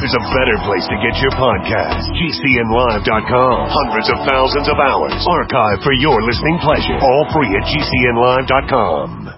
there's a better place to get your podcast. GCNlive.com. Hundreds of thousands of hours archived for your listening pleasure. All free at GCNlive.com.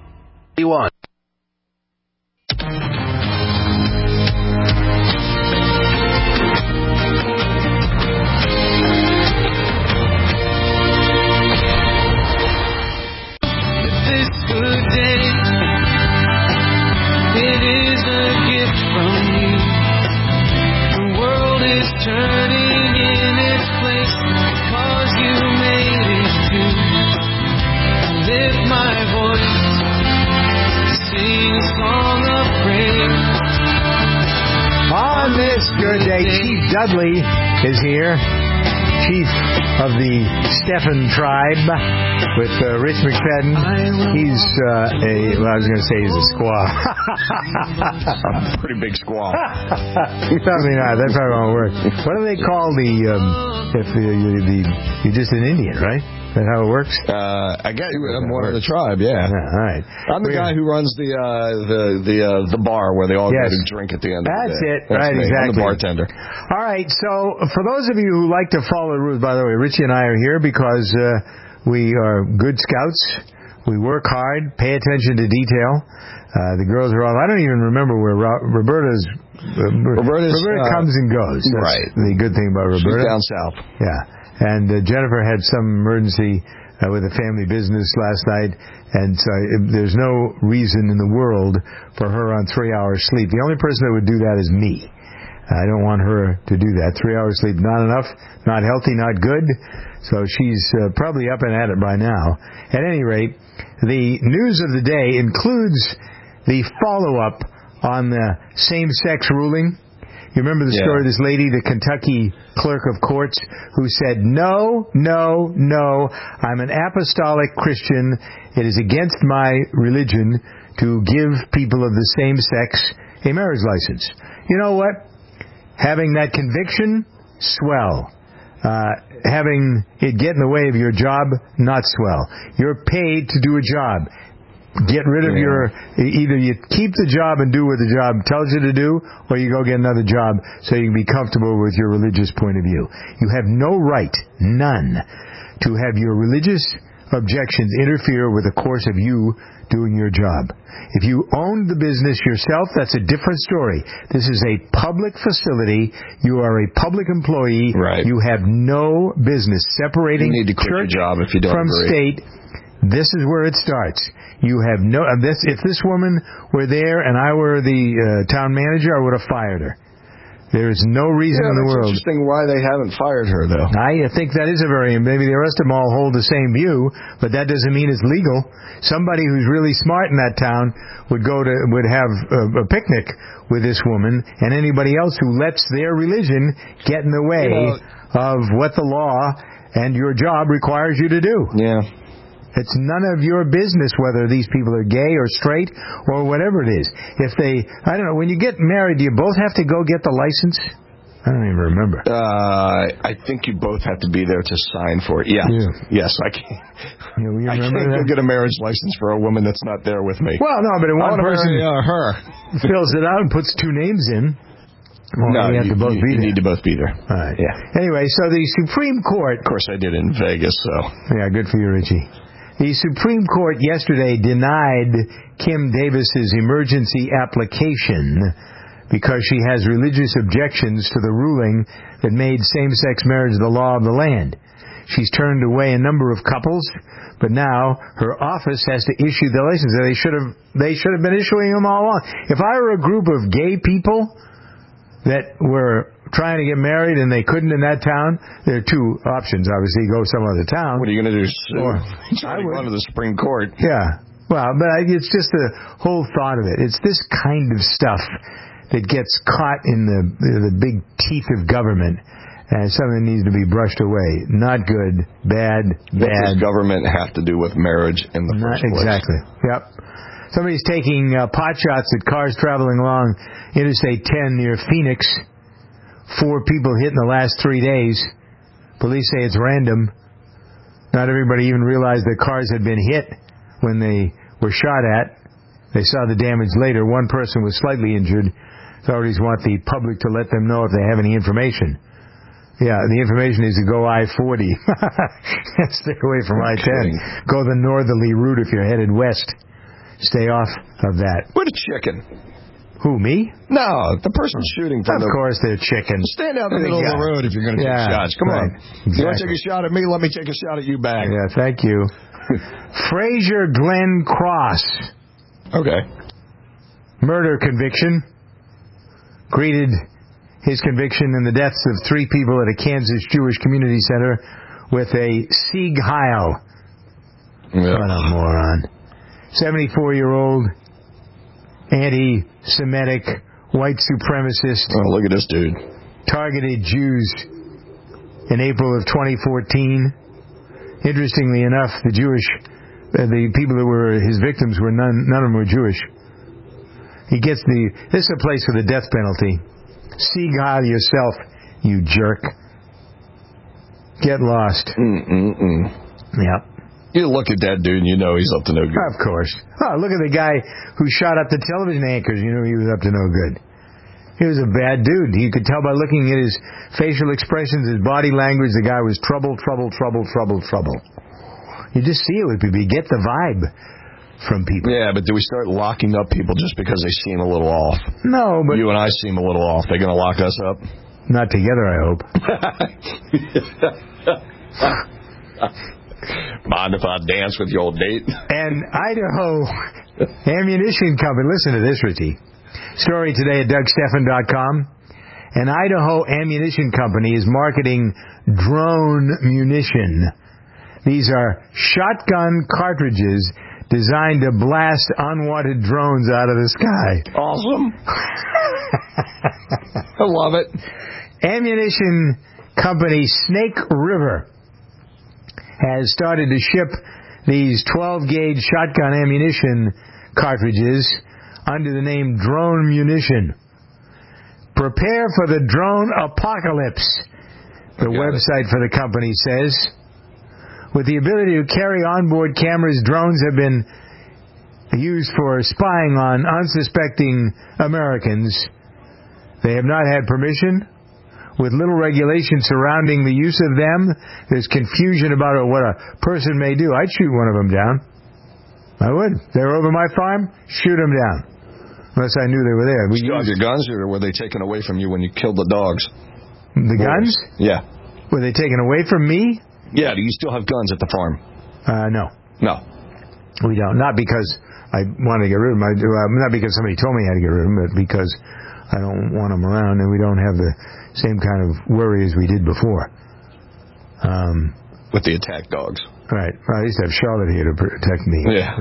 Turning in its place, cause you made it to lift my voice, sing a song of praise. On this good day, Chief Dudley is here, Chief of the Stephen tribe, with Rich McFadden. He's I was going to say he's a squaw. A pretty big squaw. Probably not. That probably won't work. What do they call if you're just an Indian, right? Is that how it works? I guess I'm one of the tribe, yeah. All right. I'm the guy who runs the bar where they all go to drink at the end of the day. That's it. That's right, me. exactly. I'm the bartender. All right, so for those of you who like to follow the rules, by the way, Richie and I are here because we are good scouts. We work hard, pay attention to detail. The girls are all, I don't even remember where Roberta comes and goes. That's right. The good thing about Roberta. She's down south. Yeah. And Jennifer had some emergency with a family business last night, and so there's no reason in the world for her on 3 hours sleep. The only person that would do that is me. I don't want her to do that. 3 hours sleep, not enough, not healthy, not good. So she's probably up and at it by now. At any rate, the news of the day includes the follow-up on the same-sex ruling. You remember the story of this lady, the Kentucky clerk of courts, who said, no, I'm an apostolic Christian. It is against my religion to give people of the same sex a marriage license. You know what? Having that conviction, swell. Having it get in the way of your job, not swell. You're paid to do a job. Get rid of either you keep the job and do what the job tells you to do, or you go get another job so you can be comfortable with your religious point of view. You have no right, none, to have your religious objections interfere with the course of you doing your job. If you owned the business yourself, that's a different story. This is a public facility. You are a public employee. Right. You have no business separating you need to quit church your job if you don't from agree. state. This is where it starts. You have no. If this woman were there and I were the town manager, I would have fired her. There is no reason in the world. It's interesting why they haven't fired her, though. I think that is maybe the rest of them all hold the same view, but that doesn't mean it's legal. Somebody who's really smart in that town would have a picnic with this woman, and anybody else who lets their religion get in the way of what the law and your job requires you to do. Yeah. It's none of your business whether these people are gay or straight or whatever it is. I don't know, when you get married, do you both have to go get the license? I don't even remember. I think you both have to be there to sign for it. Yeah. Yes, I can't. I can't go get a marriage license for a woman that's not there with me. Well, no, but if one person her fills it out and puts two names in, well, you need to both be there. All right. Yeah. Anyway, so the Supreme Court... Of course, I did it in Vegas, so... Yeah, good for you, Richie. The Supreme Court yesterday denied Kim Davis's emergency application because she has religious objections to the ruling that made same-sex marriage the law of the land. She's turned away a number of couples, but now her office has to issue the license. They should have been issuing them all along. If I were a group of gay people that were trying to get married and they couldn't in that town, there are two options. Obviously, go some other town. What are you going to do? I would go to the Supreme Court. Yeah. Well, but it's just the whole thought of it. It's this kind of stuff that gets caught in the big teeth of government, and something needs to be brushed away. Not good. Bad. What does government have to do with marriage in the first place? Exactly. Yep. Somebody's taking pot shots at cars traveling along Interstate 10 near Phoenix. 4 people hit in the last 3 days. Police say it's random. Not everybody even realized that cars had been hit when they were shot at. They saw the damage later. One person was slightly injured. Authorities want the public to let them know if they have any information. Yeah, the information is to go I-40. Stay away from I-10. Go the northerly route if you're headed west. Stay off of that. What a chicken. Who, me? No, the person shooting. Of course they're chicken. Stand out in the middle of the road if you're going to take shots. Come on. Exactly. You want to take a shot at me? Let me take a shot at you back. Yeah, thank you. Fraser Glenn Cross. Okay. Murder conviction. Greeted his conviction in the deaths of 3 people at a Kansas Jewish community center with a Sieg Heil. Yeah. What a moron. 74-year-old anti-Semitic white supremacist. Oh, look at this dude. Targeted Jews in April of 2014. Interestingly enough, the people that were his victims were none of them were Jewish. This is a place for the death penalty. Sieg Heil yourself, you jerk. Get lost. Yep. You look at that dude and you know he's up to no good. Of course. Oh, look at the guy who shot up the television anchors. You know he was up to no good. He was a bad dude. You could tell by looking at his facial expressions, his body language, the guy was trouble. You just see it with people. You get the vibe from people. Yeah, but do we start locking up people just because they seem a little off? No, but... You and I seem a little off. They're going to lock us up? Not together, I hope. Mind if I dance with your old date? An Idaho ammunition company. Listen to this, Richie. Story today at DougStephan.com. An Idaho ammunition company is marketing drone munition. These are shotgun cartridges designed to blast unwanted drones out of the sky. Awesome. I love it. Ammunition company Snake River has started to ship these 12-gauge shotgun ammunition cartridges under the name Drone Munition. Prepare for the drone apocalypse, the website for the company says. With the ability to carry onboard cameras, drones have been used for spying on unsuspecting Americans. They have not had permission. With little regulation surrounding the use of them, there's confusion about what a person may do. I'd shoot one of them down. I would. They're over my farm, shoot them down. Unless I knew they were there. Still have your guns, or were they taken away from you when you killed the dogs? The guns? Yeah. Were they taken away from me? Yeah, do you still have guns at the farm? No. No. We don't. Not because I wanted to get rid of them. Not because somebody told me I had to get rid of them, but because I don't want them around, and we don't have the same kind of worry as we did before. With the attack dogs. Right. I used to have Charlotte here to protect me. Yeah.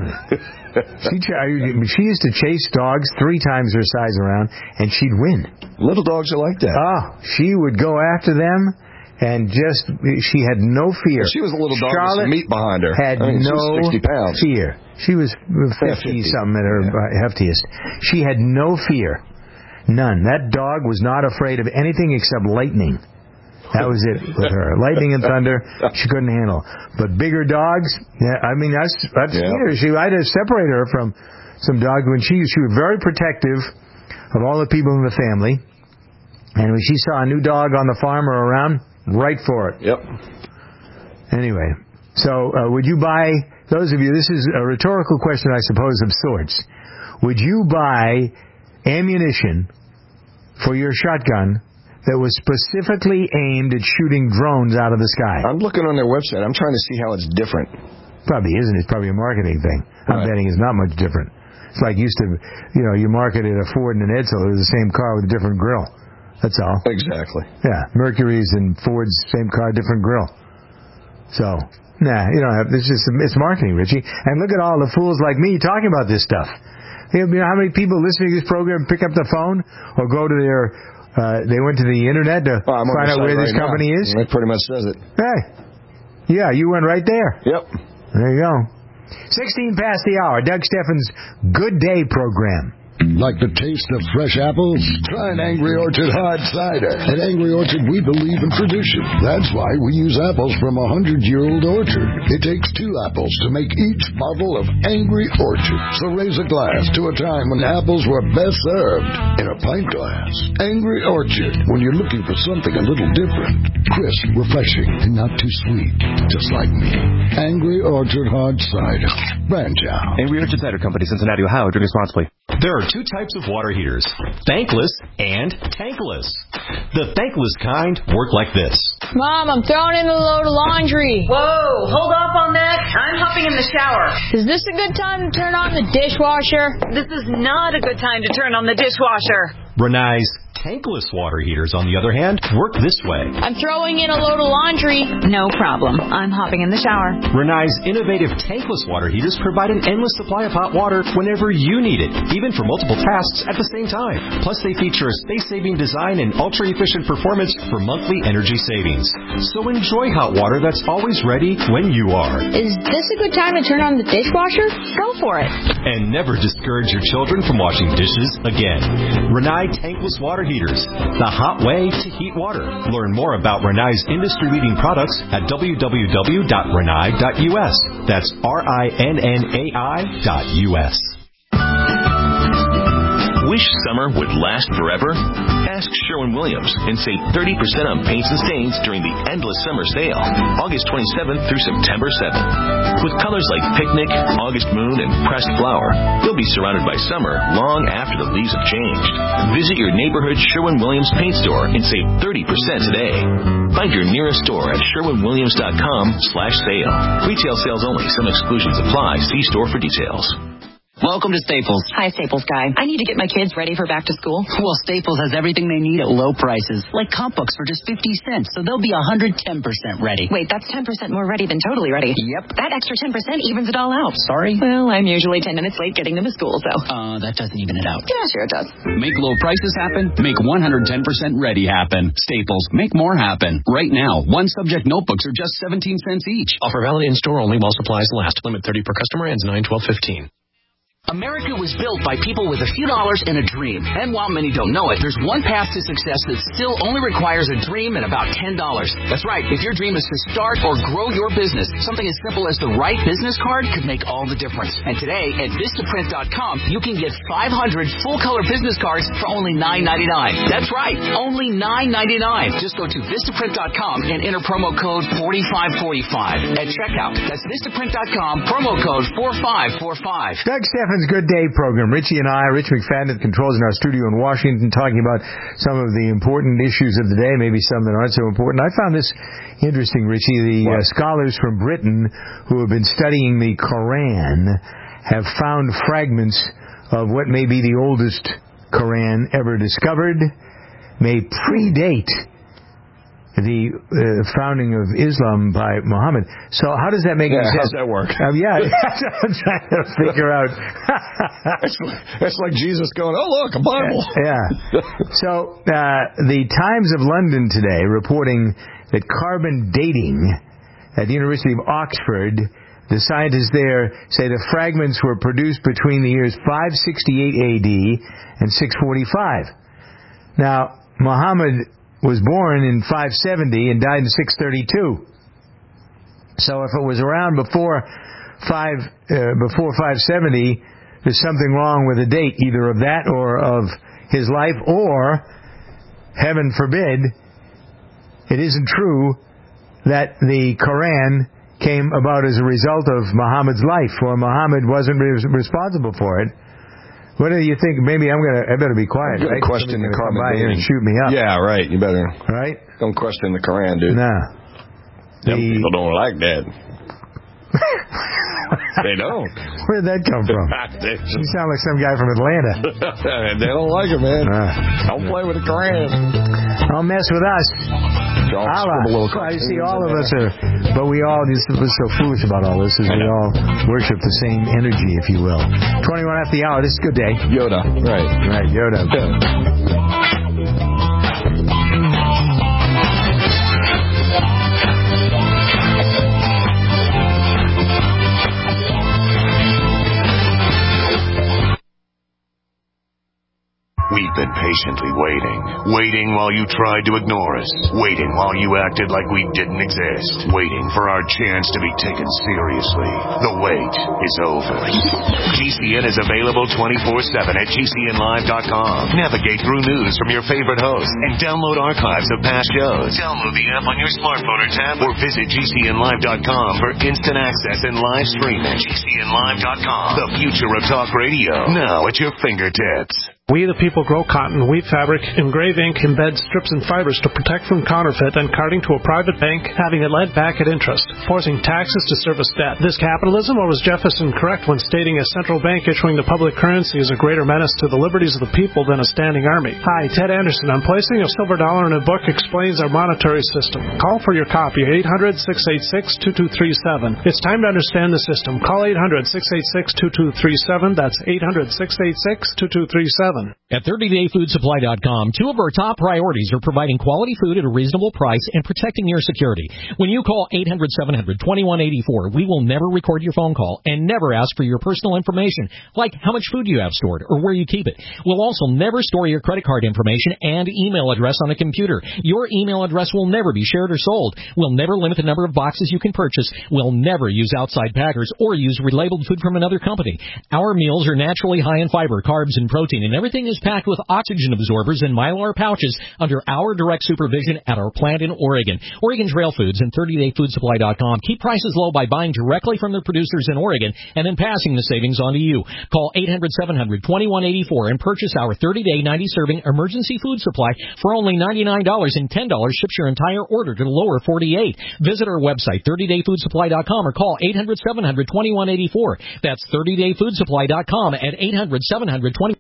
She used to chase dogs 3 times her size around, and she'd win. Little dogs are like that. Oh, she would go after them. And she had no fear. She was a little dog Charlotte with some meat behind her. Had no she was 60 pounds. Fear. She was 50-something at her heftiest. She had no fear. None. That dog was not afraid of anything except lightning. That was it with her. Lightning and thunder, she couldn't handle. But bigger dogs, that's fear. I had to separate her from some dogs when she was very protective of all the people in the family. And when she saw a new dog on the farm or around, right for it. Yep. Anyway, so would you buy, those of you, this is a rhetorical question, I suppose, of sorts. Would you buy ammunition for your shotgun that was specifically aimed at shooting drones out of the sky? I'm looking on their website. I'm trying to see how it's different. Probably isn't. It's probably a marketing thing. I'm betting it's not much different. It's like you marketed a Ford and an Edsel. It was the same car with a different grill. That's all. Exactly. Yeah, Mercury's and Ford's, same car, different grill. So, you don't have, it's marketing, Richie. And look at all the fools like me talking about this stuff. You know how many people listening to this program pick up the phone or go to they went to the internet to find out where this company is? It pretty much says it. Hey. Yeah, you went right there. Yep. There you go. 16 past the hour. Doug Stephan's Good Day program. Like the taste of fresh apples? Try an Angry Orchard hard cider. At Angry Orchard, we believe in tradition. That's why we use apples from a 100-year-old orchard. It takes 2 apples to make each bottle of Angry Orchard. So raise a glass to a time when apples were best served in a pint glass. Angry Orchard, when you're looking for something a little different. Crisp, refreshing, and not too sweet. Just like me. Angry Orchard hard cider. Branch out. Angry Orchard Cider Company, Cincinnati, Ohio. Drink responsibly. There are 2 types of water heaters, thankless and tankless. The thankless kind work like this. Mom, I'm throwing in a load of laundry. Whoa, hold off on that. I'm hopping in the shower. Is this a good time to turn on the dishwasher? This is not a good time to turn on the dishwasher. Rinnai's tankless water heaters, on the other hand, work this way. I'm throwing in a load of laundry. No problem. I'm hopping in the shower. Rinnai's innovative tankless water heaters provide an endless supply of hot water whenever you need it, even for multiple tasks at the same time. Plus, they feature a space-saving design and ultra-efficient performance for monthly energy savings. So enjoy hot water that's always ready when you are. Is this a good time to turn on the dishwasher? Go for it. And never discourage your children from washing dishes again. Rinnai tankless water heaters, the hot way to heat water. Learn more about Rinnai's industry-leading products at www.rinnai.us. That's RINNAI.us. Wish summer would last forever? Ask Sherwin-Williams and save 30% on paints and stains during the endless summer sale, August 27th through September 7th. With colors like picnic, August moon, and pressed flower, you'll be surrounded by summer long after the leaves have changed. Visit your neighborhood Sherwin-Williams paint store and save 30% today. Find your nearest store at sherwinwilliams.com/sale. Retail sales only. Some exclusions apply. See store for details. Welcome to Staples. Hi, Staples guy. I need to get my kids ready for back to school. Well, Staples has everything they need at low prices, like comp books for just 50 cents, so they'll be 110% ready. Wait, that's 10% more ready than totally ready. Yep. That extra 10% evens it all out. Sorry? Well, I'm usually 10 minutes late getting them to school, so. That doesn't even it out. Yeah, sure it does. Make low prices happen. Make 110% ready happen. Staples. Make more happen. Right now, 1 subject notebooks are just 17 cents each. Offer valid in store only while supplies last. Limit 30 per customer. Ends 9/12/15. America was built by people with a few dollars and a dream. And while many don't know it, there's one path to success that still only requires a dream and about $10. That's right. If your dream is to start or grow your business, something as simple as the right business card could make all the difference. And today at Vistaprint.com, you can get 500 full-color business cards for only $9.99. That's right. Only $9.99. Just go to Vistaprint.com and enter promo code 4545 at checkout. That's Vistaprint.com, promo code 4545. Doug Steffens' Good Day program. Richie and I, Rich McFadden at the controls in our studio in Washington, talking about some of the important issues of the day, maybe some that aren't so important. I found this interesting, Richie. The scholars from Britain who have been studying the Koran have found fragments of what may be the oldest Koran ever discovered, may predate the founding of Islam by Muhammad. So how does that make sense? How's that work? I'm trying to figure out. It's like Jesus going, oh, look, a Bible. Yeah. So the Times of London today reporting that carbon dating at the University of Oxford, the scientists there say the fragments were produced between the years 568 AD and 645. Now, Muhammad was born in 570 and died in 632. So if it was around before 570, there's something wrong with the date, either of that or of his life, or, heaven forbid, it isn't true that the Koran came about as a result of Muhammad's life, or Muhammad wasn't responsible for it. What do you think? Maybe I better be quiet. Right? Question the carbon dating. And shoot me up. Yeah, right. You better. Right? Don't question the Koran, dude. Nah. People don't like that. They don't. Where did that come from? You sound like some guy from Atlanta. They don't like it, man. Don't play with the Koran. Don't mess with us. Allah. I see all of us are, but we all just was so foolish about all this, is we all worship the same energy, if you will. 21 after the hour. This is Good Day. Yoda. Right. Yoda. Waiting while you tried to ignore us. Waiting while you acted like we didn't exist. Waiting for our chance to be taken seriously. The wait is over. GCN is available 24/7 at GCNlive.com. Navigate through news from your favorite hosts and download archives of past shows. Download the app on your smartphone or tab or visit GCNlive.com for instant access and live streaming. GCNlive.com. The future of talk radio. Now at your fingertips. We the people grow cotton, weave fabric, engrave ink, embed strips and fibers to protect from counterfeit and carting to a private bank, having it lent back at interest, forcing taxes to service debt. This capitalism, or was Jefferson correct when stating a central bank issuing the public currency is a greater menace to the liberties of the people than a standing army? Hi, Ted Anderson. I'm placing a silver dollar in a book explains our monetary system. Call for your copy, 800-686-2237. It's time to understand the system. Call 800-686-2237. That's 800-686-2237. At 30dayfoodsupply.com, two of our top priorities are providing quality food at a reasonable price and protecting your security. When you call 800-700-2184, we will never record your phone call and never ask for your personal information, like how much food you have stored or where you keep it. We'll also never store your credit card information and email address on a computer. Your email address will never be shared or sold. We'll never limit the number of boxes you can purchase. We'll never use outside packers or use relabeled food from another company. Our meals are naturally high in fiber, carbs, and protein, and everything is packed with oxygen absorbers and Mylar pouches under our direct supervision at our plant in Oregon. Oregon Trail Foods and 30dayfoodsupply.com keep prices low by buying directly from their producers in Oregon and then passing the savings on to you. Call 800-700-2184 and purchase our 30-day 90-serving emergency food supply for only $99, and $10 ships your entire order to the lower 48. Visit our website, 30dayfoodsupply.com, or call 800-700-2184. That's 30dayfoodsupply.com at 800-700-2184.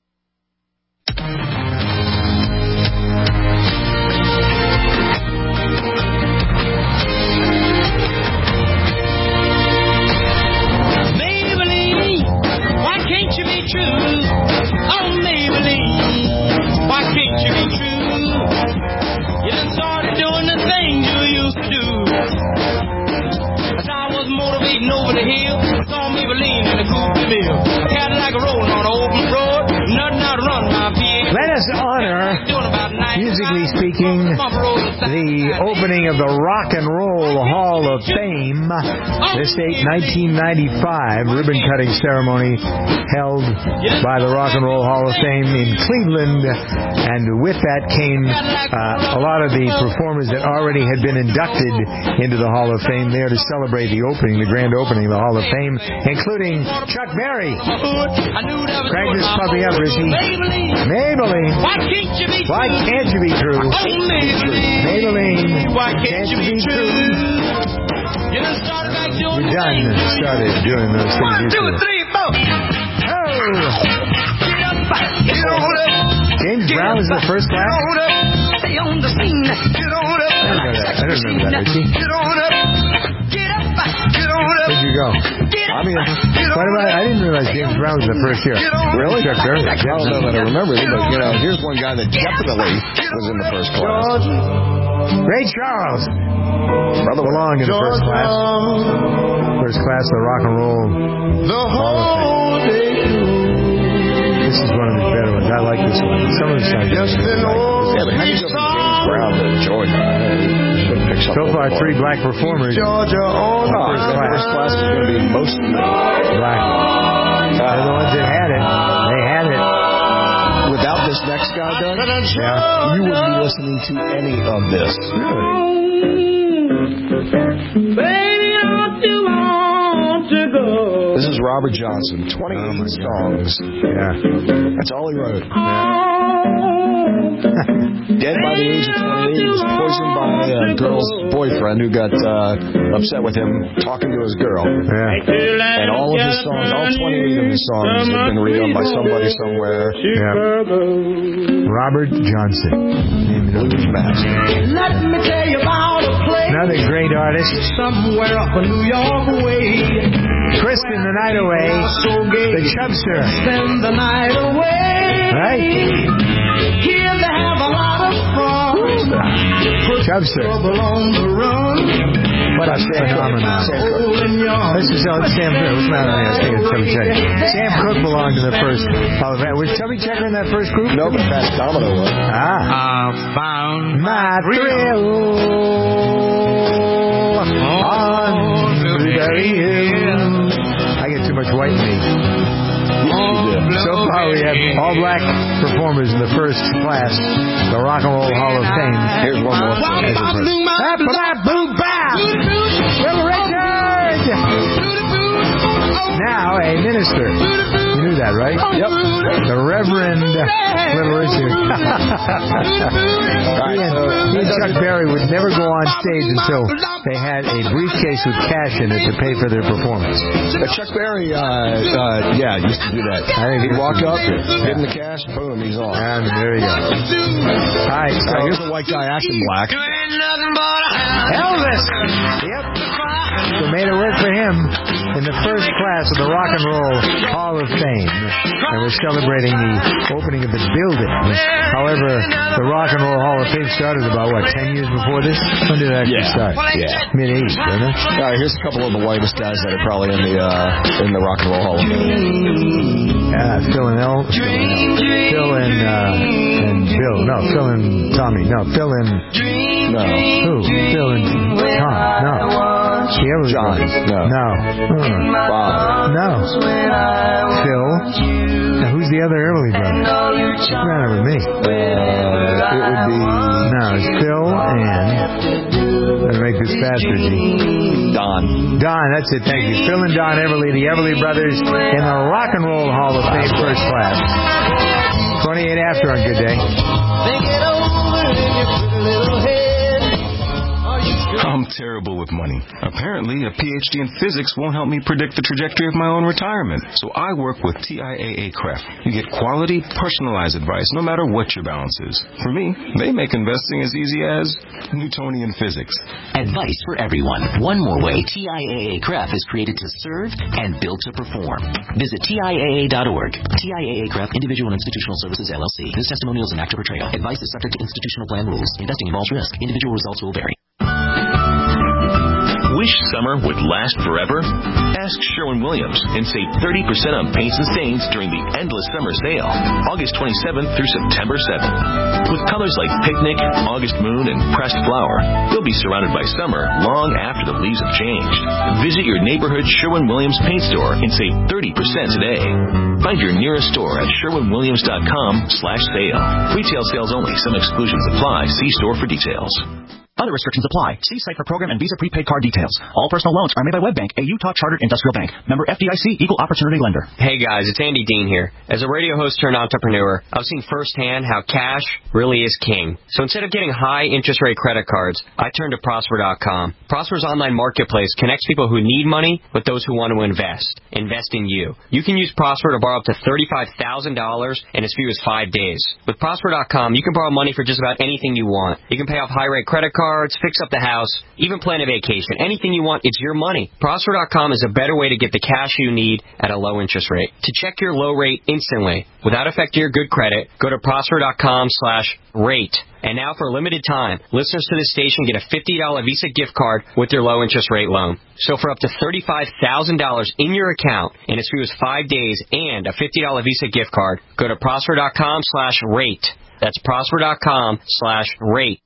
Maybelline, why can't you be true? Oh, Maybelline, why can't you be true? You done started doing the things you used to do. As I was motivating over the hill, I saw Maybelline in a goofy bill. A Cadillac rolling on an open road, nothing out to run my PA. Let us honor, musically speaking, the opening of the Rock and Roll Hall of Fame. This date, 1995, ribbon-cutting ceremony held by the Rock and Roll Hall of Fame in Cleveland. And with that came a lot of the performers that already had been inducted into the Hall of Fame there to celebrate the opening, the grand opening of the Hall of Fame, including Chuck Berry. Crank this puppy up, Richie. Maybelline. Why can't you be true? Why can't you be true? Oh, Maybelline. Why can't you be true? You done started back doing You're done. Started doing those things. 1, 2, 3, 4. Oh! James Brown was in the first class? Stay on the scene. Get on up. I don't remember that, Richie. Get on up. Get up. Get on up. Where'd you go? I didn't realize James Brown was the first year. Really? Chuck Berry. I don't know that I remember it, but here's one guy that definitely was in the first class. Ray Charles. Brother belonged in the first class. First class of the Rock and Roll Hall of Fame. This is one of his better ones. I like this one. Some of the songs I really like. Yeah, but how do you go from James Brown to Georgia? So far, 3 black performers. First class is going to be mostly black. They're the ones that had it. They had it. Without this next guy, Doug, you wouldn't be listening to any of this. Really? Baby, don't you want to go? This is Robert Johnson, 28 songs. Yeah. That's all he wrote. Dead by the age of 28. He was poisoned by a girl's boyfriend who got upset with him talking to his girl. Yeah. And all of his songs, all 28 of his songs have been redone by somebody somewhere. Yeah. Robert Johnson. Blues master. Let me tell you about a place. Another great artist. Somewhere up in New York way. Twisting the Night Away. The Chubster. Spend the night away. Right? Here they have a lot of fun. Put Chubster. What a phenomenon. This is Sam Cook. What's the matter? I was thinking of Chubby Checker. Sam Cook belonged to the first Hall of Fame. Was Chubby Checker in that first group? No, but Fats Domino was. I found my thrill on Blueberry Hill. I get too much white in me. So far, we have all black performers in the first class, the Rock and Roll Hall of Fame. Here's one more. Little Richard! Now a minister. You knew that, right? Yep. The Reverend Little Richard. He and Chuck Berry would never go on stage until they had a briefcase with cash in it to pay for their performance. Chuck Berry, used to do that. I think he'd walk up, give him the cash, boom, he's on. And there you go. All right, so here's a white guy acting black. Elvis! Yep. So made it work for him in the first class of the Rock and Roll Hall of Fame. And we're celebrating the opening of the building. However, the Rock and Roll Hall of Fame started about, 10 years before this? When did it actually start? Yeah. Mid-80s, wasn't it? All right, here's a couple of the whitest guys that are probably in the Rock and Roll Hall of Fame. Phil and Bill. No, Phil and Tommy. No, Phil and... No. Who? Phil and Tom. No. John. No. Bob. No. Phil. Now, who's the other Everly brother? What's the matter with me? It would be... No, it's Phil and... Let me make this faster, G. Don, that's it. Thank you. Phil and Don Everly, the Everly brothers in the Rock and Roll Hall of Fame first class. 28 after on Good Day. I'm terrible with money. Apparently, a PhD in physics won't help me predict the trajectory of my own retirement. So I work with TIAA Craft. You get quality, personalized advice no matter what your balance is. For me, they make investing as easy as Newtonian physics. Advice for everyone. One more way TIAA Craft is created to serve and built to perform. Visit TIAA.org. TIAA Craft Individual and Institutional Services, LLC. This testimonial is an actor portrayal. Advice is subject to institutional plan rules. Investing involves risk. Individual results will vary. Wish summer would last forever? Ask Sherwin-Williams and save 30% on paints and stains during the endless summer sale, August 27th through September 7th. With colors like picnic, August moon, and pressed flower, you'll be surrounded by summer long after the leaves have changed. Visit your neighborhood Sherwin-Williams paint store and save 30% today. Find your nearest store at sherwinwilliams.com/sale. Retail sales only. Some exclusions apply. See store for details. Other restrictions apply. See site for program and Visa prepaid card details. All personal loans are made by WebBank, a Utah chartered industrial bank. Member FDIC, equal opportunity lender. Hey guys, it's Andy Dean here. As a radio host turned entrepreneur, I've seen firsthand how cash really is king. So instead of getting high interest rate credit cards, I turned to Prosper.com. Prosper's online marketplace connects people who need money with those who want to invest. Invest in you. You can use Prosper to borrow up to $35,000 in as few as 5 days. With Prosper.com, you can borrow money for just about anything you want. You can pay off high rate credit cards, fix up the house, even plan a vacation. Anything you want, it's your money. Prosper.com is a better way to get the cash you need at a low interest rate. To check your low rate instantly, without affecting your good credit, go to Prosper.com/rate. And now for a limited time, listeners to this station get a $50 Visa gift card with their low interest rate loan. So for up to $35,000 in your account in as few as 5 days and a $50 Visa gift card, go to Prosper.com/rate. That's Prosper.com/rate.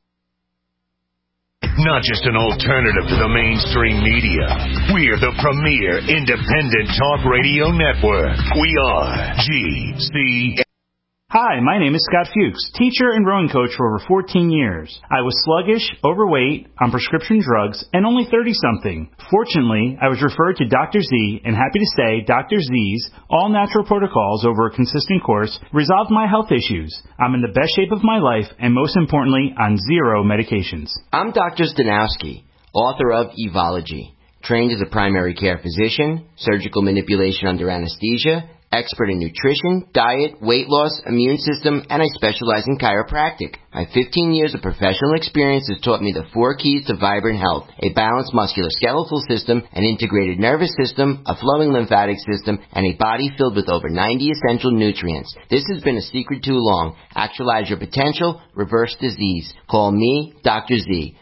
Not just an alternative to the mainstream media. We're the premier independent talk radio network. We are GC. Hi, my name is Scott Fuchs, teacher and rowing coach for over 14 years. I was sluggish, overweight, on prescription drugs, and only 30-something. Fortunately, I was referred to Dr. Z, and happy to say Dr. Z's all-natural protocols over a consistent course resolved my health issues. I'm in the best shape of my life, and most importantly, on 0 medications. I'm Dr. Stanowski, author of Evology, trained as a primary care physician, surgical manipulation under anesthesia, Expert in nutrition, diet, weight loss, immune system, and I specialize in chiropractic. My 15 years of professional experience has taught me the 4 keys to vibrant health: a balanced musculoskeletal system, an integrated nervous system, a flowing lymphatic system, and a body filled with over 90 essential nutrients. This has been a secret too long. Actualize your potential, reverse disease. Call me, Dr. Z.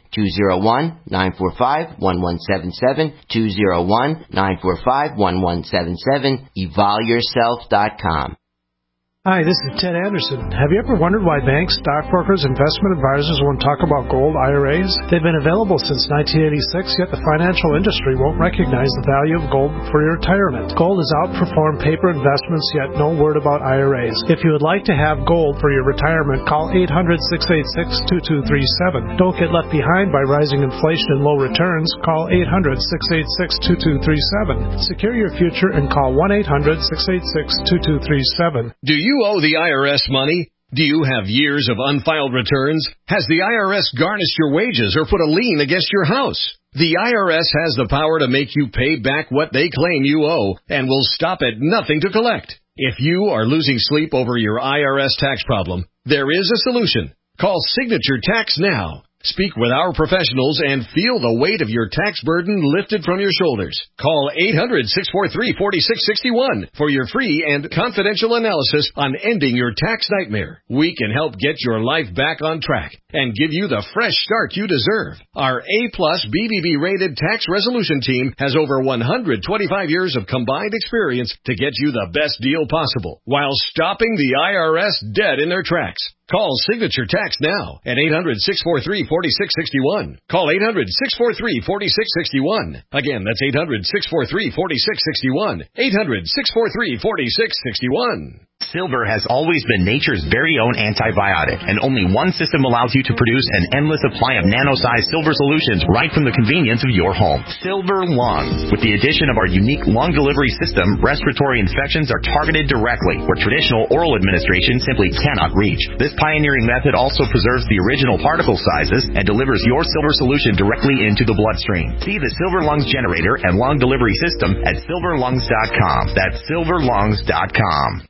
201-945-1177, 201-945-1177, evolveyourself.com. Hi, this is Ted Anderson. Have you ever wondered why banks, stockbrokers, investment advisors won't talk about gold IRAs? They've been available since 1986, yet the financial industry won't recognize the value of gold for your retirement. Gold has outperformed paper investments, yet no word about IRAs. If you would like to have gold for your retirement, call 800-686-2237. Don't get left behind by rising inflation and low returns. Call 800-686-2237. Secure your future and call 1-800-686-2237. Do you owe the IRS money? Do you have years of unfiled returns? Has the IRS garnished your wages or put a lien against your house? The IRS has the power to make you pay back what they claim you owe and will stop at nothing to collect. If you are losing sleep over your IRS tax problem, there is a solution. Call Signature Tax now. Speak with our professionals and feel the weight of your tax burden lifted from your shoulders. Call 800-643-4661 for your free and confidential analysis on ending your tax nightmare. We can help get your life back on track and give you the fresh start you deserve. Our A-plus BBB rated tax resolution team has over 125 years of combined experience to get you the best deal possible while stopping the IRS dead in their tracks. Call Signature Tax now at 800-643-4661. Call 800-643-4661. Again, that's 800-643-4661. 800-643-4661. Silver has always been nature's very own antibiotic, and only one system allows you to produce an endless supply of nano-sized silver solutions right from the convenience of your home. Silver Lungs. With the addition of our unique lung delivery system, respiratory infections are targeted directly, where traditional oral administration simply cannot reach. This pioneering method also preserves the original particle sizes and delivers your silver solution directly into the bloodstream. See the Silver Lungs generator and lung delivery system at silverlungs.com. That's silverlungs.com.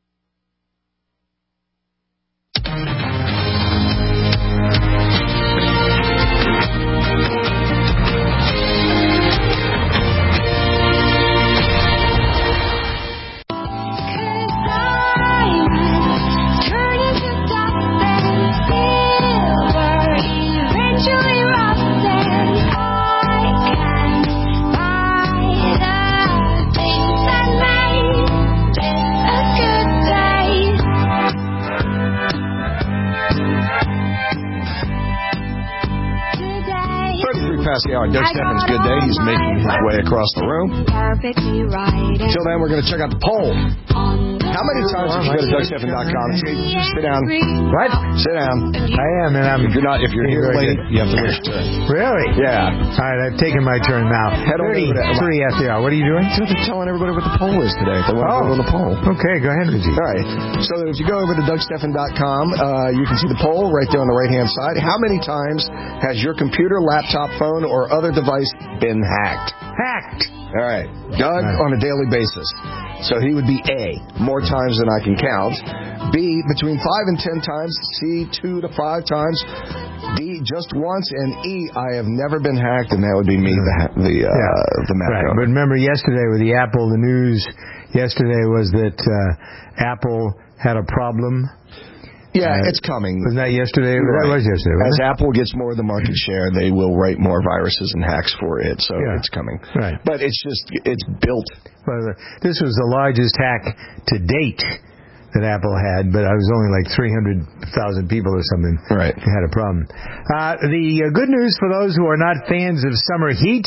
Past the hour. Doug Steffens, good day. He's making his way across the room. Till then, we're going to check out the poll. How many times did you go to DougSteffens.com? Sit down. What? Sit down. I am, and I'm. If you're here late, you have to wait your turn. Really? Yeah. All right, I've taken my turn now. Head over to 33 after the hour. What are you doing? So they're telling everybody what the poll is today. They want to vote on the poll. Okay, go ahead, Reggie. All right. So if you go over to DougSteffens.com, you can see the poll right there on the right-hand side. How many times has your computer, laptop, phone, or other device been hacked? Hacked. All right. Doug, on a daily basis. So he would be A, more times than I can count. B, between 5 and 10 times. C, 2 to 5 times. D, just once. And E, I have never been hacked, and that would be me, the Mac. Right. But remember yesterday with the Apple, the news yesterday was that Apple had a problem. Yeah, it's coming. Wasn't that yesterday? Right. That was yesterday, wasn't As it? Apple gets more of the market share, they will write more viruses and hacks for it, so it's coming. Right. But it's built. Well, this was the largest hack to date that Apple had, but I was only like 300,000 people or something who had a problem. The good news for those who are not fans of summer heat,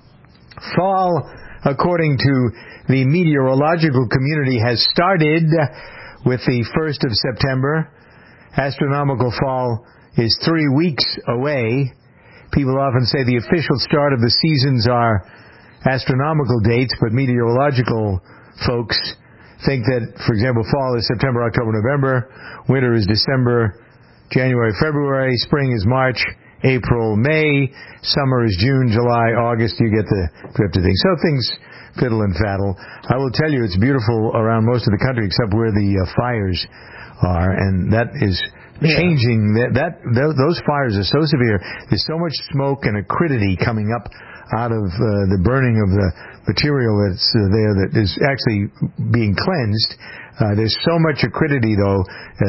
fall, according to the meteorological community, has started with the 1st of September. Astronomical fall is 3 weeks away. People often say the official start of the seasons are astronomical dates, but meteorological folks think that, for example, fall is September, October, November, winter is December, January, February, spring is March, April, May, summer is June, July, August. You get the drift of things. So things fiddle and faddle. I will tell you, it's beautiful around most of the country except where the fires are, and that is changing. Those fires are so severe. There's so much smoke and acridity coming up out of the burning of the material that's there that is actually being cleansed. There's so much acridity, though.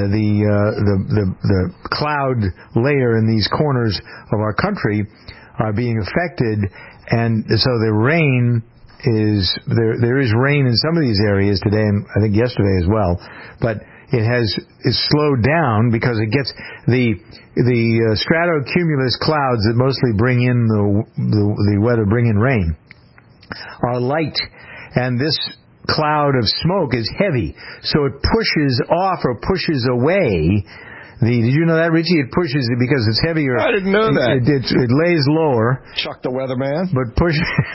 The cloud layer in these corners of our country are being affected, and so the rain is there is rain in some of these areas today, and I think yesterday as well, but it's slowed down because it gets the stratocumulus clouds that mostly bring in the weather, bring in rain, are light, and this cloud of smoke is heavy, so it pushes off or pushes away. Did you know that, Richie? It pushes it because it's heavier. I didn't know that. It lays lower. Chuck the weatherman. But push.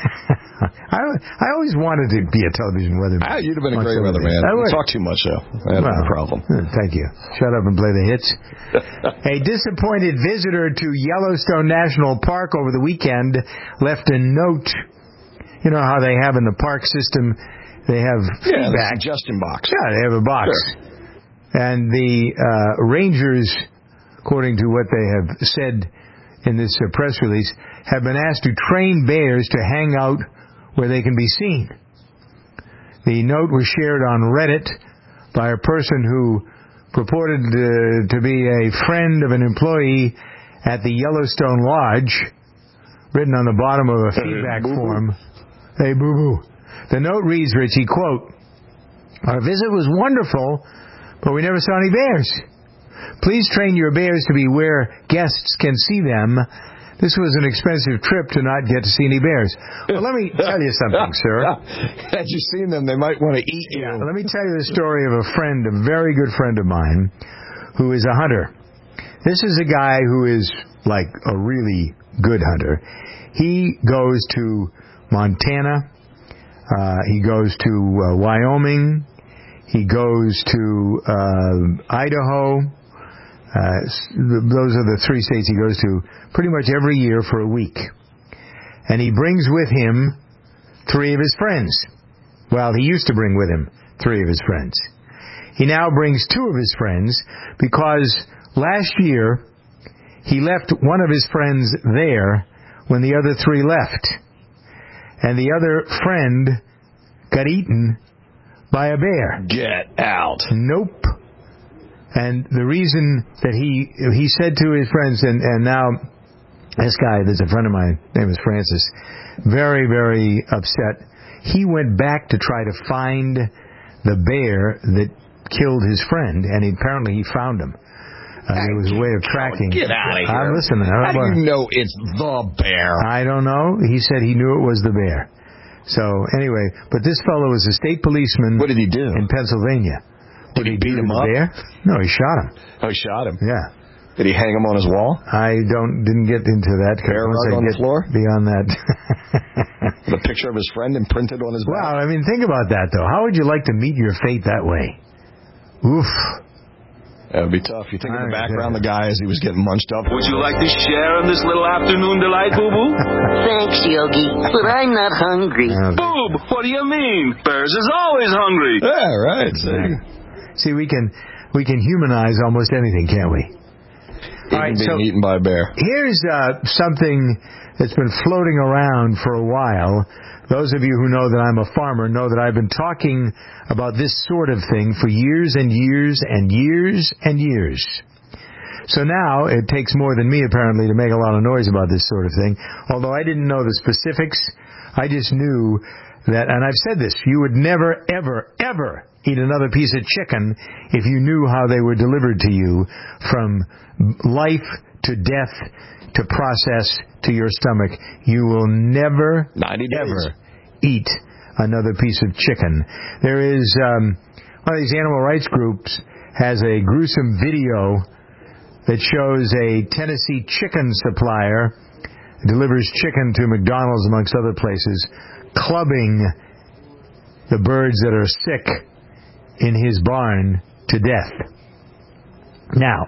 I always wanted to be a television weatherman. You'd have been a great weatherman. I don't talk too much, though. That's no problem. Thank you. Shut up and play the hits. A disappointed visitor to Yellowstone National Park over the weekend left a note. You know how they have in the park system, they have feedback. The suggestion box. Yeah, they have a box. Sure. And the rangers, according to what they have said in this press release, have been asked to train bears to hang out where they can be seen. The note was shared on Reddit by a person who purported to be a friend of an employee at the Yellowstone Lodge, written on the bottom of a feedback form. Hey, boo-boo. The note reads, Richie, quote, "Our visit was wonderful, but we never saw any bears. Please train your bears to be where guests can see them. This was an expensive trip to not get to see any bears." Well, let me tell you something, sir. Had you seen them, they might want to eat you. Yeah, let me tell you the story of a friend, a very good friend of mine, who is a hunter. This is a guy who is like a really good hunter. He goes to Montana. He goes to Wyoming. He goes to Idaho. Those are the three states he goes to pretty much every year for a week. And he brings with him 3 of his friends. Well, he used to bring with him 3 of his friends. He now brings 2 of his friends because last year he left one of his friends there when the other 3 left. And the other friend got eaten by a bear. Get out. Nope. And the reason that he said to his friends, and now this guy, there's a friend of mine, his name is Francis, very, very upset. He went back to try to find the bear that killed his friend, and apparently he found him. There was a way of tracking. Get out of here. I'm listening. How do you know it's the bear? I don't know. He said he knew it was the bear. So, anyway, but this fellow was a state policeman. What did he do? In Pennsylvania. Did he beat him up? Bear? No, he shot him. Oh, he shot him? Yeah. Did he hang him on his wall? I didn't get into that. Bear rug on the floor? Beyond that. The picture of his friend imprinted on his back? Wow, I mean, think about that, though. How would you like to meet your fate that way? Oof. That would be tough. You think of the background, the guy as he was getting munched up. Would you like to share in this little afternoon delight, Boo-Boo? Thanks, Yogi, but I'm not hungry. Boob, what do you mean? Bears is always hungry. Yeah, right. See, we can humanize almost anything, can't we? All right, being eaten by a bear. Here's something that's been floating around for a while. Those of you who know that I'm a farmer know that I've been talking about this sort of thing for years and years and years and years. So now it takes more than me, apparently, to make a lot of noise about this sort of thing. Although I didn't know the specifics, I just knew that, and I've said this, you would never, ever, ever eat another piece of chicken if you knew how they were delivered to you from life to death to process to your stomach. You will never, ever eat another piece of chicken. There is one of these animal rights groups has a gruesome video that shows a Tennessee chicken supplier delivers chicken to McDonald's, amongst other places, clubbing the birds that are sick in his barn to death. Now,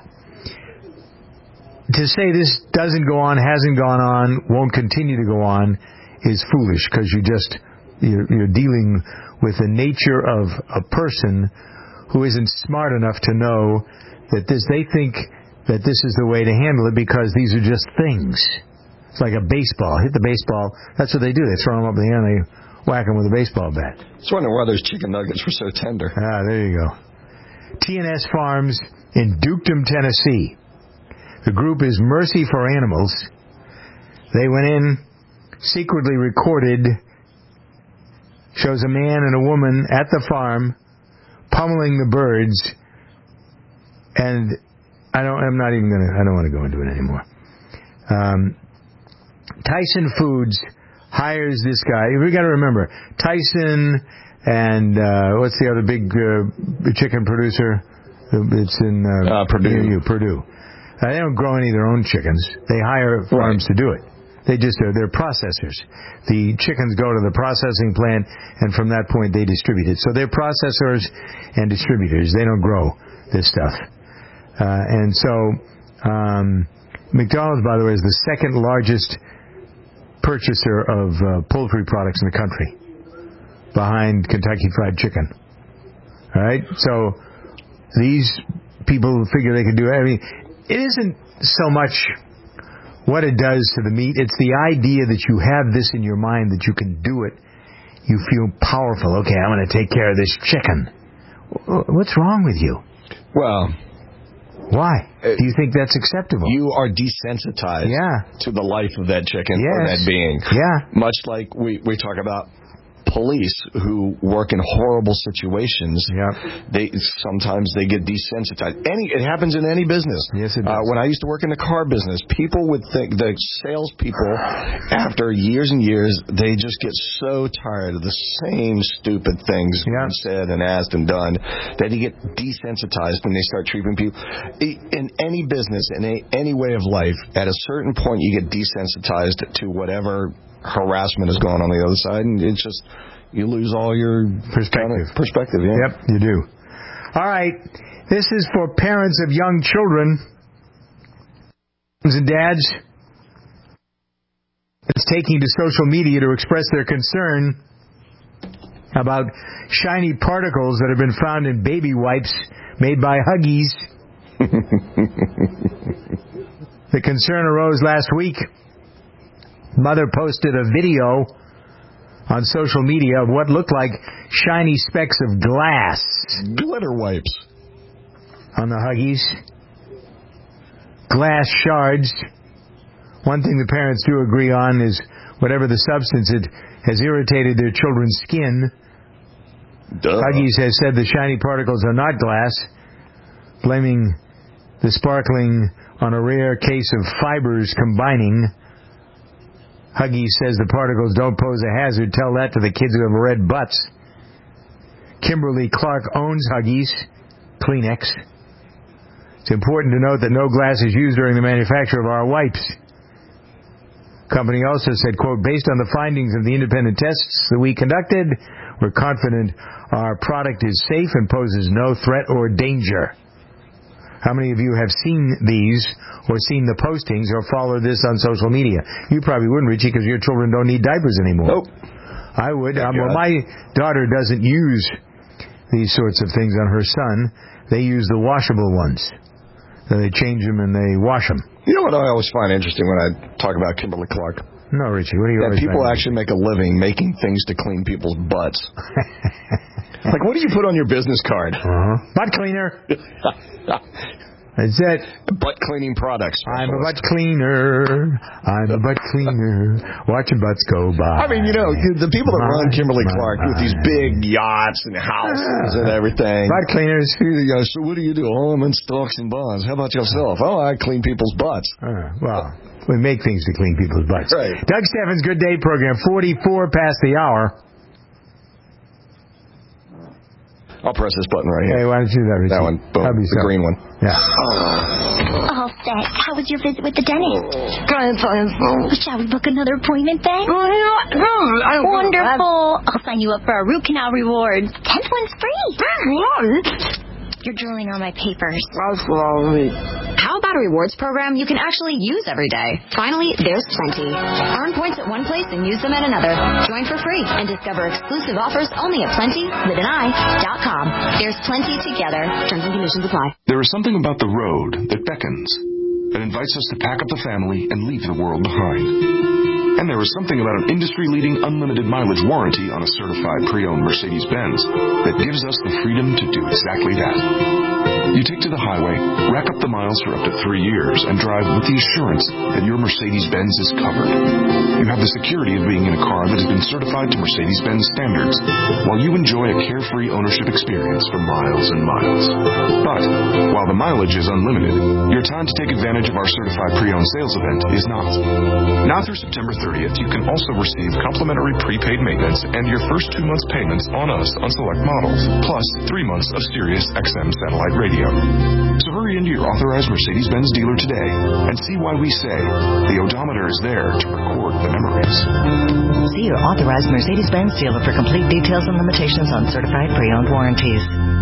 to say this doesn't go on, hasn't gone on, won't continue to go on, is foolish, because you just you're dealing with the nature of a person who isn't smart enough to know that they think that this is the way to handle it because these are just things. It's like a baseball. Hit the baseball. That's what they do. They throw them up in the air and they whack them with a baseball bat. I was wondering why those chicken nuggets were so tender. There you go. T&S Farms in Dukedom, Tennessee. The group is Mercy for Animals. They went in, secretly recorded, shows a man and a woman at the farm pummeling the birds, and I don't want to go into it anymore. Tyson Foods hires this guy. We got to remember, Tyson and what's the other big chicken producer? It's in Purdue. They don't grow any of their own chickens. They hire farms to do it. They're processors. The chickens go to the processing plant, and from that point they distribute it. So they're processors and distributors. They don't grow this stuff. And so McDonald's, by the way, is the second largest purchaser of poultry products in the country, behind Kentucky Fried Chicken. All right? So these people figure they can do it. I mean, it isn't so much what it does to the meat. It's the idea that you have this in your mind, that you can do it. You feel powerful. Okay, I'm going to take care of this chicken. What's wrong with you? Well, why? Do you think that's acceptable? You are desensitized to the life of that chicken or that being. Yeah. Much like we talk about police who work in horrible situations. Sometimes they get desensitized. It happens in any business. Yes, it does. When I used to work in the car business, people would think, the salespeople, after years and years, they just get so tired of the same stupid things being said and asked and done that they get desensitized when they start treating people. In any business, in any way of life, at a certain point, you get desensitized to whatever harassment is going on the other side, and it's just you lose all your perspective. Yep, you do. All right, this is for parents of young children, moms and dads. It's taking to social media to express their concern about shiny particles that have been found in baby wipes made by Huggies. The concern arose last week. Mother posted a video on social media of what looked like shiny specks of glass. Glitter wipes. On the Huggies. Glass shards. One thing the parents do agree on is whatever the substance, it has irritated their children's skin. Huggies has said the shiny particles are not glass, blaming the sparkling on a rare case of fibers combining. Huggies says the particles don't pose a hazard. Tell that to the kids who have red butts. Kimberly Clark owns Huggies, Kleenex. It's important to note that no glass is used during the manufacture of our wipes. Company also said, quote, based on the findings of the independent tests that we conducted, we're confident our product is safe and poses no threat or danger. How many of you have seen these or seen the postings or follow this on social media? You probably wouldn't, Richie, because your children don't need diapers anymore. Nope. I would. Well, my daughter doesn't use these sorts of things on her son. They use the washable ones. So they change them and they wash them. You know what I always find interesting when I talk about Kimberly Clark? No, Richie, what do you always people actually make a living making things to clean people's butts. Like, what do you put on your business card? Butt cleaner. That's it. Butt cleaning products. I'm a butt cleaner. I'm a butt cleaner. Watching butts go by. I mean, the people that run Kimberly Clark with these big yachts and houses and everything. Butt cleaners. So what do you do? Oh, I'm in stocks and bonds. How about yourself? Oh, I clean people's butts. Well, we make things to clean people's butts. Right. Doug Steffens' Good Day program, 44 past the hour. I'll press this button right here. Hey, why don't you do that, Richie? That one. Boom. The green one. Yeah. All set. How was your visit with the dentist? Shall we book another appointment then? Wonderful. I'll sign you up for our root canal rewards. 10th one's free. You're drooling on my papers. How about battery rewards program you can actually use every day. Finally, there's Plenty. Earn points at one place and use them at another. Join for free and discover exclusive offers only at PlentyWithAnI.com. There's Plenty together. Terms and conditions apply. There is something about the road that beckons, that invites us to pack up the family and leave the world behind. And there is something about an industry-leading unlimited mileage warranty on a certified pre-owned Mercedes-Benz that gives us the freedom to do exactly that. You take to the highway, rack up the miles for up to 3 years, and drive with the assurance that your Mercedes-Benz is covered. You have the security of being in a car that has been certified to Mercedes-Benz standards, while you enjoy a carefree ownership experience for miles and miles. But while the mileage is unlimited, your time to take advantage of our certified pre-owned sales event is not. Now through September 30th, you can also receive complimentary prepaid maintenance and your first 2 months payments on us on select models, plus 3 months of Sirius XM satellite radio. So hurry into your authorized Mercedes-Benz dealer today and see why we say the odometer is there to record the memories. See your authorized Mercedes-Benz dealer for complete details and limitations on certified pre-owned warranties.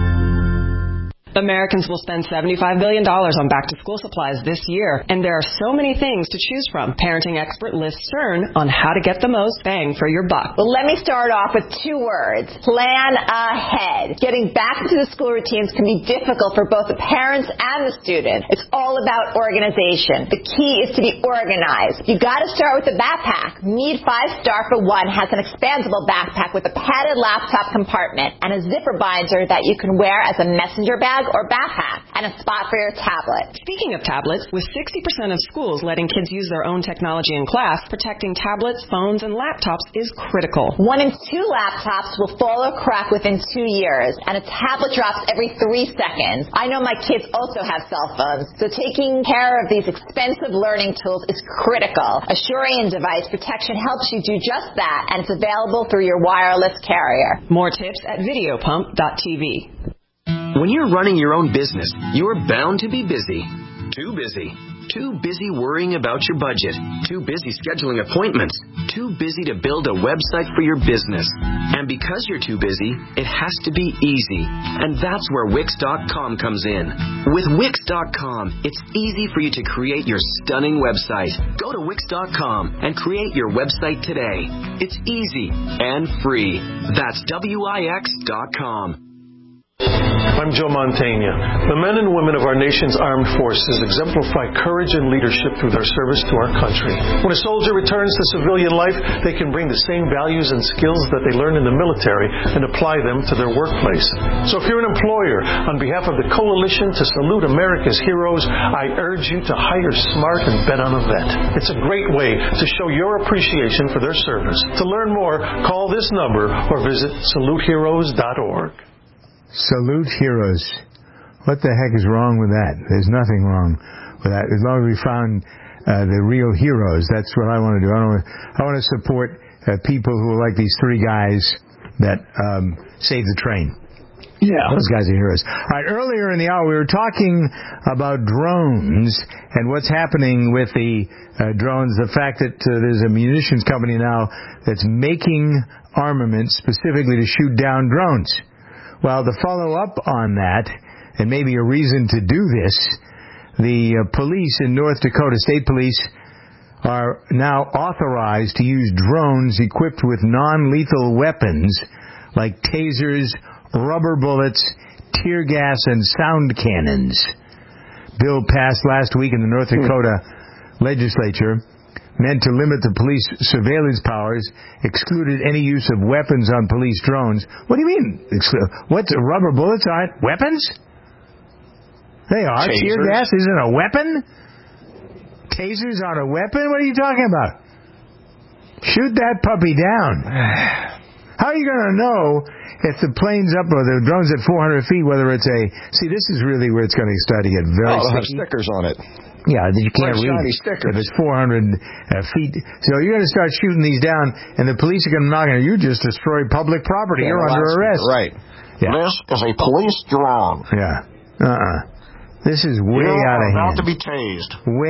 Americans will spend $75 billion on back-to-school supplies this year, and there are so many things to choose from. Parenting expert Liz Stern on how to get the most bang for your buck. Well, let me start off with 2 words. Plan ahead. Getting back into the school routines can be difficult for both the parents and the student. It's all about organization. The key is to be organized. You got to start with the backpack. Mead 5-Star for One has an expandable backpack with a padded laptop compartment and a zipper binder that you can wear as a messenger bag or backpack, and a spot for your tablet. Speaking of tablets, with 60% of schools letting kids use their own technology in class, protecting tablets, phones, and laptops is critical. 1 in 2 laptops will fall or crack within 2 years, and a tablet drops every 3 seconds. I know my kids also have cell phones, so taking care of these expensive learning tools is critical. Asurion device protection helps you do just that, and it's available through your wireless carrier. More tips at videopump.tv. When you're running your own business, you're bound to be busy. Too busy. Too busy worrying about your budget. Too busy scheduling appointments. Too busy to build a website for your business. And because you're too busy, it has to be easy. And that's where Wix.com comes in. With Wix.com, it's easy for you to create your stunning website. Go to Wix.com and create your website today. It's easy and free. That's Wix.com. I'm Joe Mantegna. The men and women of our nation's armed forces exemplify courage and leadership through their service to our country. When a soldier returns to civilian life, they can bring the same values and skills that they learned in the military and apply them to their workplace. So if you're an employer, on behalf of the Coalition to Salute America's Heroes, I urge you to hire smart and bet on a vet. It's a great way to show your appreciation for their service. To learn more, call this number or visit saluteheroes.org. Salute heroes. What the heck is wrong with that? There's nothing wrong with that. As long as we found the real heroes, that's what I want to do. I want to support people who are like these 3 guys that saved the train. Yeah. Those guys are heroes. All right, earlier in the hour we were talking about drones and what's happening with the drones, the fact that there's a munitions company now that's making armaments specifically to shoot down drones. Well, to follow up on that, and maybe a reason to do this, the police in North Dakota, state police, are now authorized to use drones equipped with non-lethal weapons like tasers, rubber bullets, tear gas, and sound cannons. Bill passed last week in the North Dakota legislature meant to limit the police surveillance powers, excluded any use of weapons on police drones. What do you mean? What's rubber bullets aren't weapons? They are. Tasers. Tear gas isn't a weapon? Tasers aren't a weapon? What are you talking about? Shoot that puppy down. How are you going to know if the plane's up or the drone's at 400 feet, whether it's a... See, this is really where it's going to start to get very sticky. Have stickers on it. Yeah, you can't read if it's 400 feet. So you're going to start shooting these down, and the police are going to knock on you. Just destroyed public property. You're under arrest. Right. Yeah. This is a police drone. Yeah. This is way out of hand. About to be tased.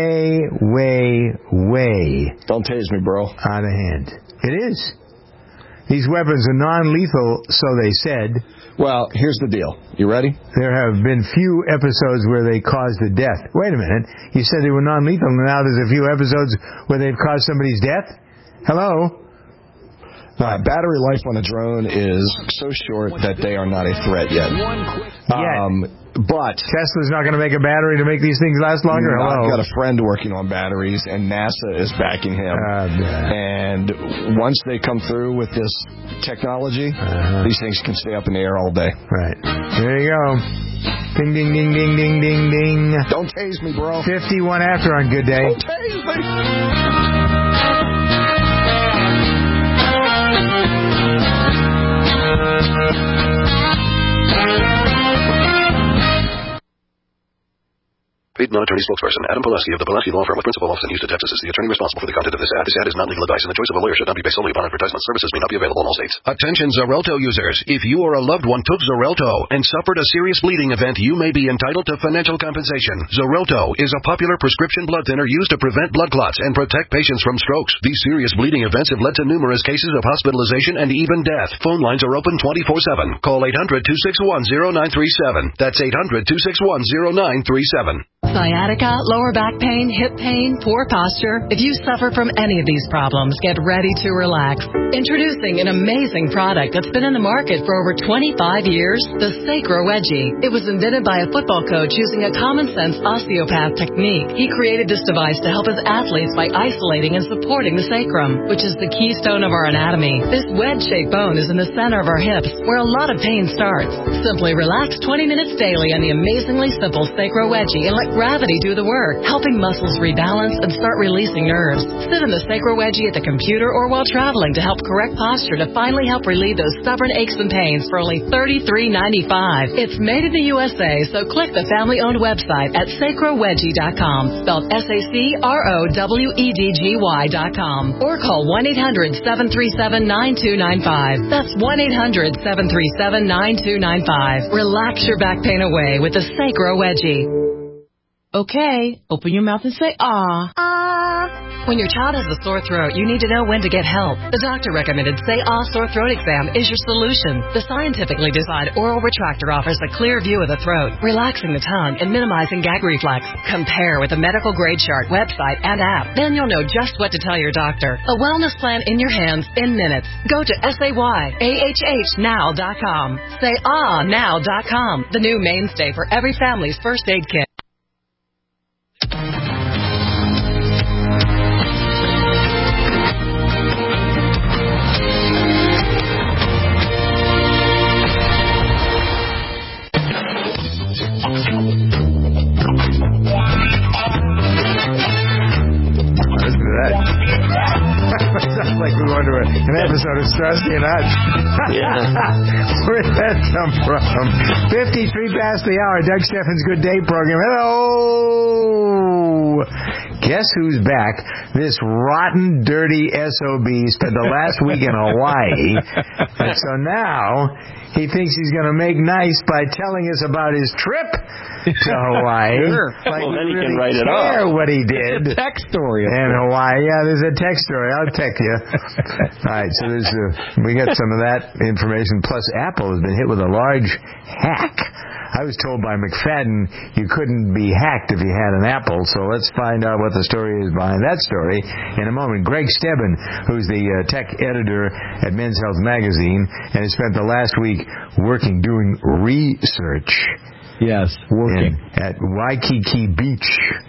Way. Don't tase me, bro. Out of hand. It is. These weapons are non-lethal, so they said, Well, here's the deal. You ready? There have been few episodes where they caused a death. Wait a minute. You said they were non-lethal, and now there's a few episodes where they've caused somebody's death? Hello? Battery life on a drone is so short that they are not a threat yet. But Tesla's not going to make a battery to make these things last longer? I've got a friend working on batteries, and NASA is backing him. And once they come through with this technology, these things can stay up in the air all day. Right. There you go. Ding, ding, ding, ding, ding, ding, ding. Don't tase me, bro. 51 after on Good Day. Don't tase me. Paid non-attorney spokesperson Adam Pulaski of the Pulaski Law Firm with principal office in Houston, Texas is the attorney responsible for the content of this ad. This ad is not legal advice, and the choice of a lawyer should not be based solely upon advertisement. Services may not be available in all states. Attention Xarelto users. If you or a loved one took Xarelto and suffered a serious bleeding event, you may be entitled to financial compensation. Xarelto is a popular prescription blood thinner used to prevent blood clots and protect patients from strokes. These serious bleeding events have led to numerous cases of hospitalization and even death. Phone lines are open 24/7. Call 800-261-0937. That's 800-261-0937. Sciatica, lower back pain, hip pain, poor posture. If you suffer from any of these problems, get ready to relax. Introducing an amazing product that's been in the market for over 25 years, the Sacro Wedgie. It was invented by a football coach using a common-sense osteopath technique. He created this device to help his athletes by isolating and supporting the sacrum, which is the keystone of our anatomy. This wedge-shaped bone is in the center of our hips, where a lot of pain starts. Simply relax 20 minutes daily on the amazingly simple Sacro Wedgie and let gravity do the work, helping muscles rebalance and start releasing nerves. Sit in the Sacro Wedgie at the computer or while traveling to help correct posture to finally help relieve those stubborn aches and pains for only $33.95. It's made in the USA, so click the family-owned website at sacrowedgie.com, spelled SACROWEDGY.com, or call 1-800-737-9295. That's 1-800-737-9295. Relax your back pain away with the Sacro Wedgie. Okay, open your mouth and say, ah. When your child has a sore throat, you need to know when to get help. The doctor recommended Say Ah Sore Throat Exam is your solution. The scientifically designed oral retractor offers a clear view of the throat, relaxing the tongue and minimizing gag reflex. Compare with the medical grade chart website and app. Then you'll know just what to tell your doctor. A wellness plan in your hands in minutes. Go to SAYAHHnow.com. SayAhNow.com, the new mainstay for every family's first aid kit. Sounds like we went to an episode of Starsky and Hutch. Where'd that come from? 53 past the hour. Doug Steffens' Good Day program. Hello. Guess who's back? This rotten, dirty SOB spent the last week in Hawaii. And so now he thinks he's going to make nice by telling us about his trip to Hawaii. Sure. Like well, then we he really can write it care up. what he did. It's a text story. In Hawaii. Yeah, there's a text story. I'll text you. All right, so we got some of that information. Plus, Apple has been hit with a large hack. I was told by McFadden you couldn't be hacked if you had an Apple, so let's find out what the story is behind that story in a moment. Greg Stebbin, who's the tech editor at Men's Health Magazine, and has spent the last week doing research. Yes, working. At Waikiki Beach.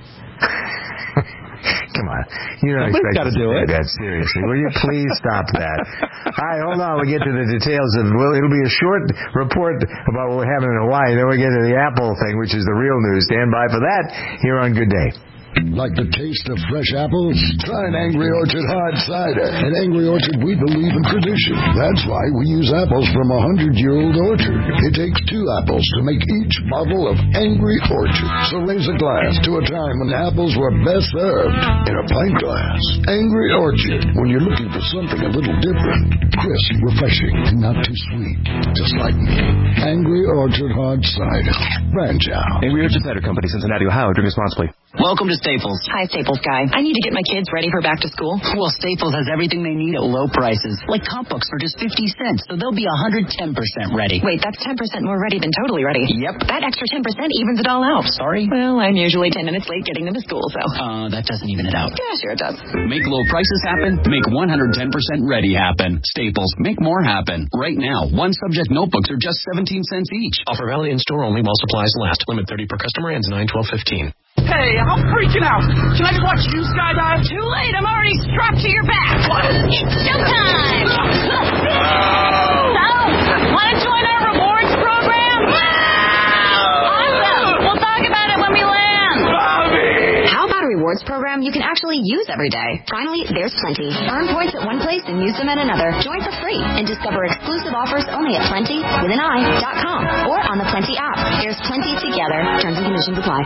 Come on. You don't expect to do that seriously. Will you please stop that? All right, hold on. We'll get to the details of, it'll be a short report about what happened in Hawaii. Then we'll get to the Apple thing, which is the real news. Stand by for that here on Good Day. Like the taste of fresh apples? Try an Angry Orchard hard cider. At Angry Orchard, we believe in tradition. That's why we use apples from a 100-year-old orchard. It takes 2 apples to make each bottle of Angry Orchard. So raise a glass to a time when apples were best served in a pint glass. Angry Orchard, when you're looking for something a little different. Crisp, refreshing, and not too sweet. Just like me. Angry Orchard hard cider. Branch out. Angry Orchard Cider Company, Cincinnati, Ohio. Drink responsibly. Welcome to Staples. Hi, Staples guy. I need to get my kids ready for back to school. Well, Staples has everything they need at low prices, like comp books for just 50 cents, so they'll be 110% ready. Wait, that's 10% more ready than totally ready. Yep. That extra 10% evens it all out. Sorry? Well, I'm usually 10 minutes late getting them to school, so. That doesn't even it out. Yeah, sure it does. Make low prices happen. Make 110% ready happen. Staples. Make more happen. Right now, one subject notebooks are just 17 cents each. Offer valid in store only while supplies last. Limit 30 per customer. Ends 9/12/15. Hey, I'm freaking out. Can I just watch you skydive? Too late. I'm already strapped to your back. Showtime! So, want to join our rewards program? Awesome. We'll talk about it when we land. How about a rewards program you can actually use every day? Finally, there's plenty. Earn points at one place and use them at another. Join for free and discover exclusive offers only at PlentyWithAnI.com or on the Plenty app. There's plenty together. Terms and conditions apply.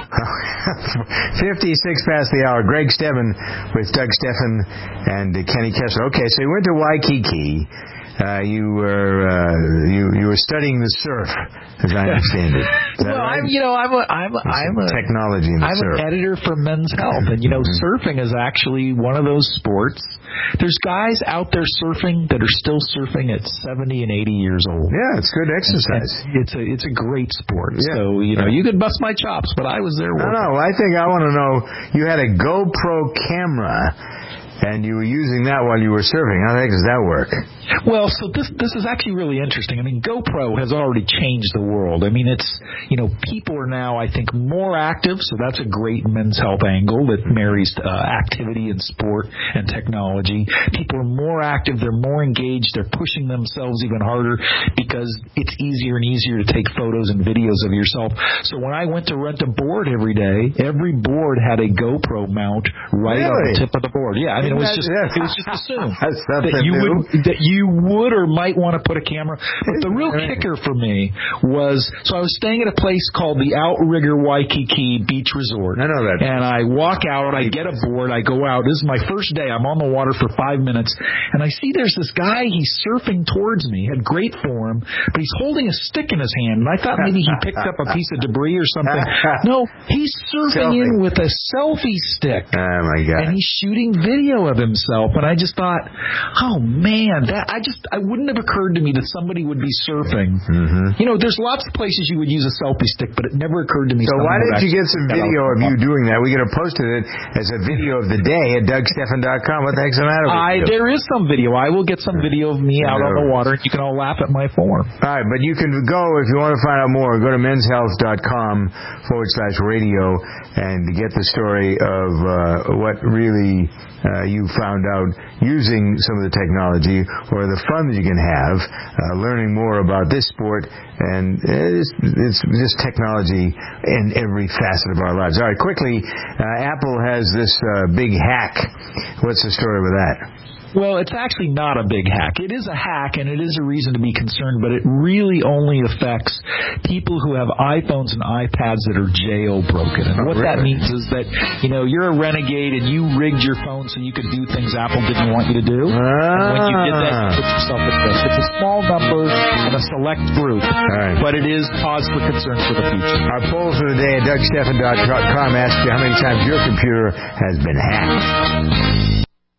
56 past the hour. Greg Stebbin with Doug Steffen and Kenny Kessler. Okay, so you went to Waikiki. You were studying the surf, as I understand it. Well, right? I'm a technology in the surf. I'm an editor for Men's Health, and surfing is actually one of those sports. There's guys out there surfing that are still surfing at 70 and 80 years old. Yeah, it's good exercise. It's a great sport. Yeah. So you could bust my chops, but I was there. No, I think I want to know. You had a GoPro camera. And you were using that while you were surfing. How the heck does that work? Well, so this is actually really interesting. I mean, GoPro has already changed the world. I mean, it's, people are now, I think, more active, so that's a great Men's Health angle that marries activity and sport and technology. People are more active, they're more engaged, they're pushing themselves even harder because it's easier and easier to take photos and videos of yourself. So when I went to rent a board every day, every board had a GoPro mount right on the tip of the board. Yeah, I mean, it was just assumed that you would or might want to put a camera. But the real kicker for me was, so I was staying at a place called the Outrigger Waikiki Beach Resort. I know that. And I walk out, I get a board, I go out. This is my first day. I'm on the water for 5 minutes, and I see there's this guy. He's surfing towards me. Had great form, but he's holding a stick in his hand. And I thought maybe he picked up a piece of debris or something. No, he's surfing in with a selfie stick. Oh my God! And he's shooting video of himself, and I just thought, oh man, I wouldn't have occurred to me that somebody would be surfing. Mm-hmm. There's lots of places you would use a selfie stick, but it never occurred to me. So why didn't you get some video of you doing that? We could have posted it as a video of the day at DougSteffen.com. What the heck's the matter with you? There is some video. I will get some video of me out on the water, and you can all laugh at my form. All right, but you can go, if you want to find out more, go to menshealth.com/radio and get the story of what really you found out using some of the technology or the fun that you can have learning more about this sport, and it's just technology in every facet of our lives. All right, quickly, Apple has this big hack. What's the story with that? Well, it's actually not a big hack. It is a hack, and it is a reason to be concerned, but it really only affects people who have iPhones and iPads that are jailbroken. And what that means is that, you're a renegade and you rigged your phone so you could do things Apple didn't want you to do. And when you did that, you put yourself at risk. It's a small number and a select group, but it is cause for concern for the future. Our poll for the day at DougSteffen.com asks you how many times your computer has been hacked.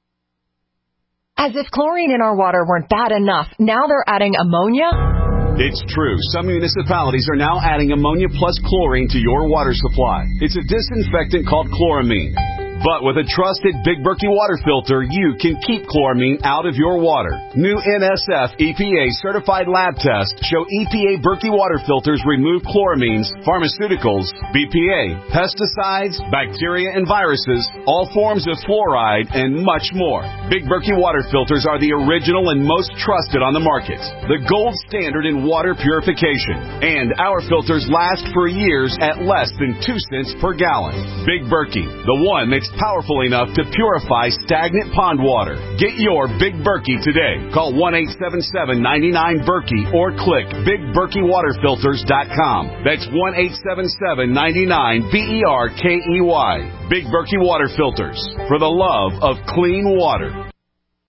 As if chlorine in our water weren't bad enough, now they're adding ammonia? It's true. Some municipalities are now adding ammonia plus chlorine to your water supply. It's a disinfectant called chloramine. But with a trusted Big Berkey water filter, you can keep chloramine out of your water. New NSF EPA certified lab tests show EPA Berkey water filters remove chloramines, pharmaceuticals, BPA, pesticides, bacteria and viruses, all forms of fluoride, and much more. Big Berkey water filters are the original and most trusted on the market. The gold standard in water purification. And our filters last for years at less than 2 cents per gallon. Big Berkey, the one that's powerful enough to purify stagnant pond water. Get your Big Berkey today. Call 1-877-99-BERKEY or click BigBerkeyWaterFilters.com. That's 1-877-99-BERKEY. Big Berkey Water Filters, for the love of clean water.